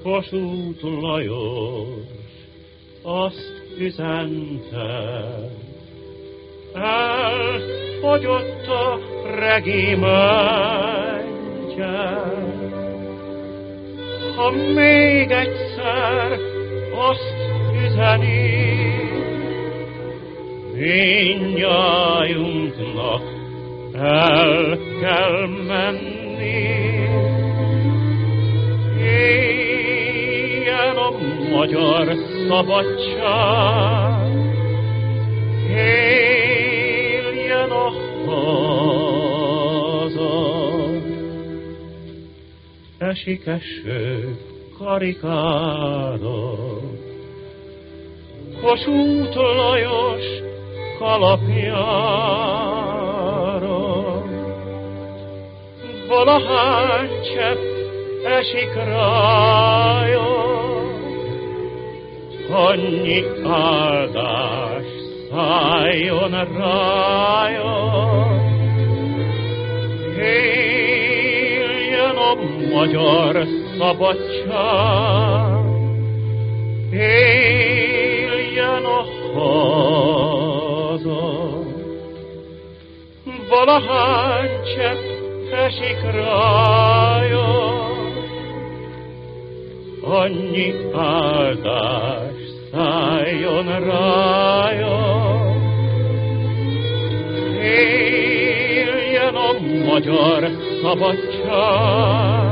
Kossuth Lajos azt üzente, elfogyott a regimentje. Ha még egyszer azt üzeni, mindnyájunknak el kell menni. Éljen a magyar szabadság, éljen a haza. Esik eső karikára, Kossuth Lajos kalapjára. Valahány csepp esik rája, annyi áldás szálljon rája. Éljen a magyar szabadság, éljen a haza. Valahány csepp esik rája, annyi áldás szálljon rája. Éljen a magyar szabadság,